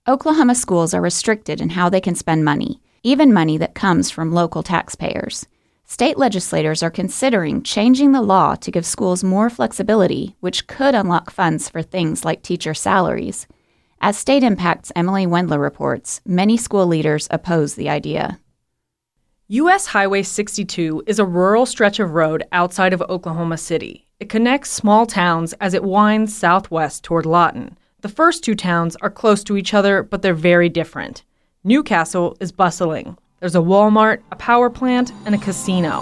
Oklahoma schools are restricted in how they can spend money, even money that comes from local taxpayers. State legislators are considering changing the law to give schools more flexibility, which could unlock funds for things like teacher salaries. As State Impact's Emily Wendler reports, many school leaders oppose the idea. U.S. Highway 62 is a rural stretch of road outside of Oklahoma City. It connects small towns as it winds southwest toward Lawton. The first two towns are close to each other, but they're very different. New Castle is bustling. There's a Walmart, a power plant, and a casino.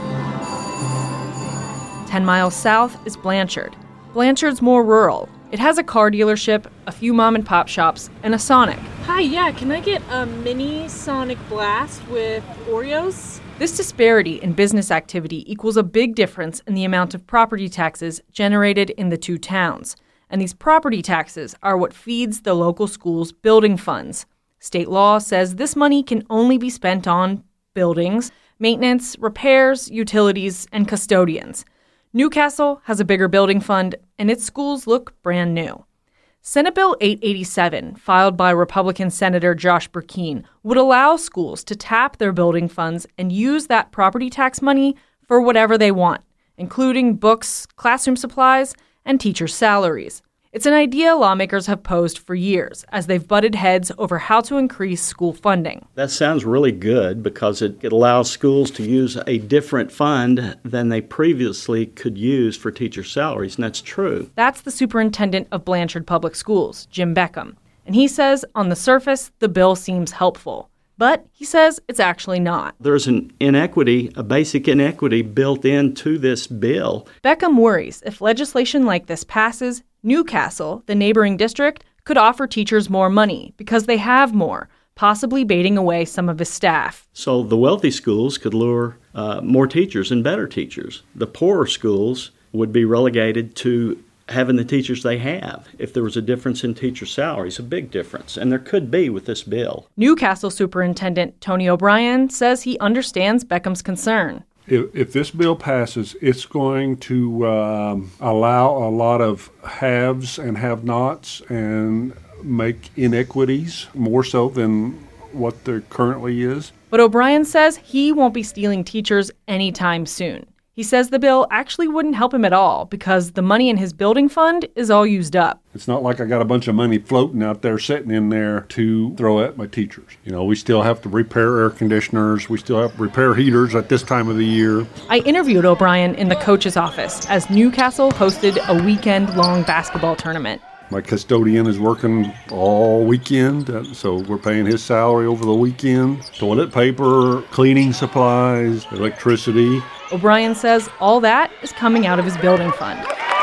10 miles south is Blanchard. Blanchard's more rural. It has a car dealership, a few mom-and-pop shops, and a Sonic. Hi, yeah, can I get a mini Sonic Blast with Oreos? This disparity in business activity equals a big difference in the amount of property taxes generated in the two towns. And these property taxes are what feeds the local schools' building funds. State law says this money can only be spent on buildings, maintenance, repairs, utilities, and custodians. New Castle has a bigger building fund, and its schools look brand new. Senate Bill 887, filed by Republican Senator Josh Burkeen, would allow schools to tap their building funds and use that property tax money for whatever they want, including books, classroom supplies, and teacher salaries. It's an idea lawmakers have posed for years as they've butted heads over how to increase school funding. That sounds really good because it allows schools to use a different fund than they previously could use for teacher salaries, and that's true. That's the superintendent of Blanchard Public Schools, Jim Beckham. And he says, on the surface, the bill seems helpful. But he says it's actually not. There's an inequity, a basic inequity built into this bill. Beckham worries if legislation like this passes, New Castle, the neighboring district, could offer teachers more money because they have more, possibly baiting away some of his staff. So the wealthy schools could lure more teachers and better teachers. The poorer schools would be relegated to having the teachers they have. If there was a difference in teacher salaries, a big difference, and there could be with this bill. New Castle Superintendent Tony O'Brien says he understands Beckham's concern. If this bill passes, it's going to allow a lot of haves and have-nots and make inequities more so than what there currently is. But O'Brien says he won't be stealing teachers anytime soon. He says the bill actually wouldn't help him at all because the money in his building fund is all used up. It's not like I got a bunch of money floating out there, sitting in there to throw at my teachers. You know, we still have to repair air conditioners. We still have to repair heaters at this time of the year. I interviewed O'Brien in the coach's office as New Castle hosted a weekend-long basketball tournament. My custodian is working all weekend, so we're paying his salary over the weekend. Toilet paper, cleaning supplies, electricity. O'Brien says all that is coming out of his building fund.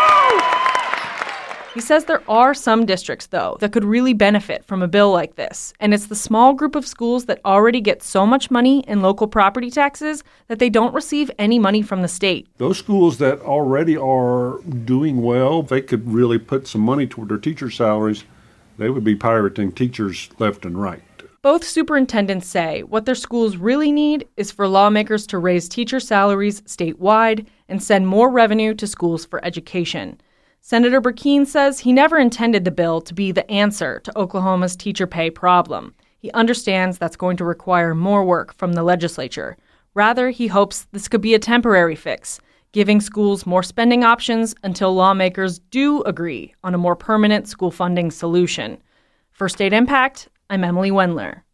He says there are some districts, though, that could really benefit from a bill like this, and it's the small group of schools that already get so much money in local property taxes that they don't receive any money from the state. Those schools that already are doing well, they could really put some money toward their teacher salaries. They would be pirating teachers left and right. Both superintendents say what their schools really need is for lawmakers to raise teacher salaries statewide and send more revenue to schools for education. Senator Burkeen says he never intended the bill to be the answer to Oklahoma's teacher pay problem. He understands that's going to require more work from the legislature. Rather, he hopes this could be a temporary fix, giving schools more spending options until lawmakers do agree on a more permanent school funding solution. For State Impact, I'm Emily Wendler.